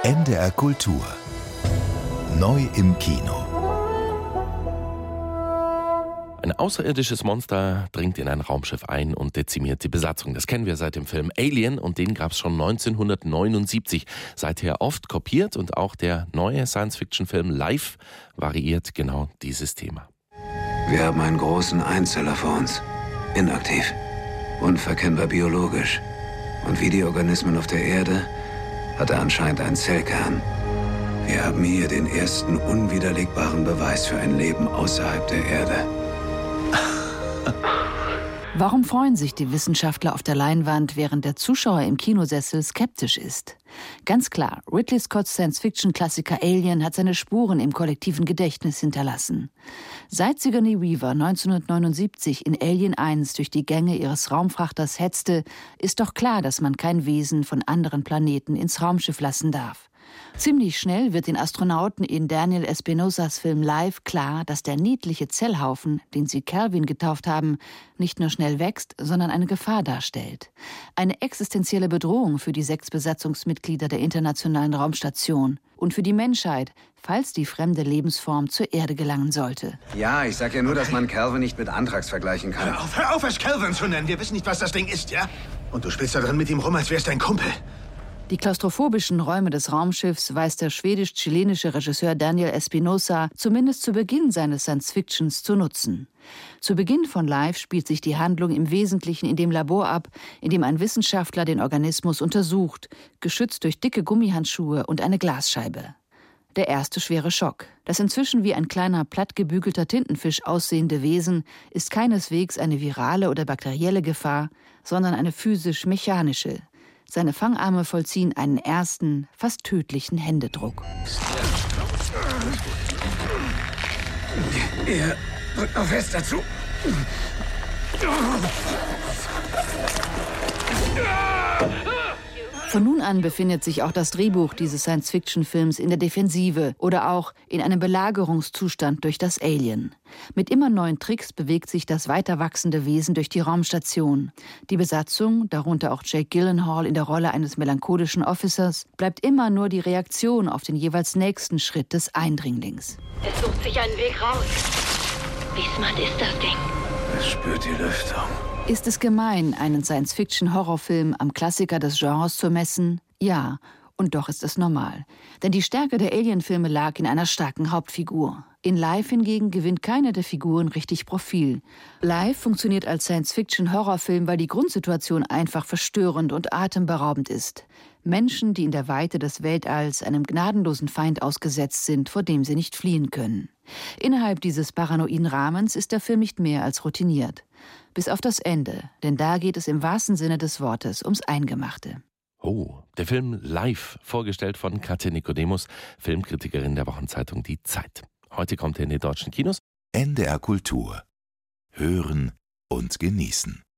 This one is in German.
NDR Kultur. Neu im Kino. Ein außerirdisches Monster dringt in ein Raumschiff ein und dezimiert die Besatzung. Das kennen wir seit dem Film Alien und den gab es schon 1979. Seither oft kopiert und auch der neue Science-Fiction-Film Life variiert genau dieses Thema. Wir haben einen großen Einzeller vor uns. Inaktiv. Unverkennbar biologisch. Und wie die Organismen auf der Erde hat er anscheinend einen Zellkern. Wir haben hier den ersten unwiderlegbaren Beweis für ein Leben außerhalb der Erde. Warum freuen sich die Wissenschaftler auf der Leinwand, während der Zuschauer im Kinosessel skeptisch ist? Ganz klar, Ridley Scotts Science-Fiction-Klassiker Alien hat seine Spuren im kollektiven Gedächtnis hinterlassen. Seit Sigourney Weaver 1979 in Alien 1 durch die Gänge ihres Raumfrachters hetzte, ist doch klar, dass man kein Wesen von anderen Planeten ins Raumschiff lassen darf. Ziemlich schnell wird den Astronauten in Daniel Espinosas Film Life klar, dass der niedliche Zellhaufen, den sie Kelvin getauft haben, nicht nur schnell wächst, sondern eine Gefahr darstellt. Eine existenzielle Bedrohung für die 6 Besatzungsmitglieder der Internationalen Raumstation und für die Menschheit, falls die fremde Lebensform zur Erde gelangen sollte. Ja, ich sag ja nur, dass man Kelvin nicht mit Anthrax vergleichen kann. Hör auf, es Kelvin zu nennen. Wir wissen nicht, was das Ding ist, ja? Und du spielst da drin mit ihm rum, als wär's dein Kumpel. Die klaustrophobischen Räume des Raumschiffs weiß der schwedisch-chilenische Regisseur Daniel Espinosa zumindest zu Beginn seines Science-Fictions zu nutzen. Zu Beginn von Life spielt sich die Handlung im Wesentlichen in dem Labor ab, in dem ein Wissenschaftler den Organismus untersucht, geschützt durch dicke Gummihandschuhe und eine Glasscheibe. Der erste schwere Schock. Das inzwischen wie ein kleiner, plattgebügelter Tintenfisch aussehende Wesen ist keineswegs eine virale oder bakterielle Gefahr, sondern eine physisch-mechanische. Seine Fangarme vollziehen einen ersten, fast tödlichen Händedruck. Ihr drückt noch fest dazu. Von nun an befindet sich auch das Drehbuch dieses Science-Fiction-Films in der Defensive oder auch in einem Belagerungszustand durch das Alien. Mit immer neuen Tricks bewegt sich das weiter wachsende Wesen durch die Raumstation. Die Besatzung, darunter auch Jake Gyllenhaal in der Rolle eines melancholischen Officers, bleibt immer nur die Reaktion auf den jeweils nächsten Schritt des Eindringlings. Es sucht sich einen Weg raus. Wie smart ist das Ding? Es spürt die Lüftung. Ist es gemein, einen Science-Fiction-Horrorfilm am Klassiker des Genres zu messen? Ja, und doch ist es normal. Denn die Stärke der Alien-Filme lag in einer starken Hauptfigur. In Life hingegen gewinnt keine der Figuren richtig Profil. Life funktioniert als Science-Fiction-Horrorfilm, weil die Grundsituation einfach verstörend und atemberaubend ist. Menschen, die in der Weite des Weltalls einem gnadenlosen Feind ausgesetzt sind, vor dem sie nicht fliehen können. Innerhalb dieses paranoiden Rahmens ist der Film nicht mehr als routiniert. Bis auf das Ende, denn da geht es im wahrsten Sinne des Wortes ums Eingemachte. Oh, der Film Life, vorgestellt von Katja Nikodemus, Filmkritikerin der Wochenzeitung Die Zeit. Heute kommt er in die deutschen Kinos. NDR Kultur. Hören und genießen.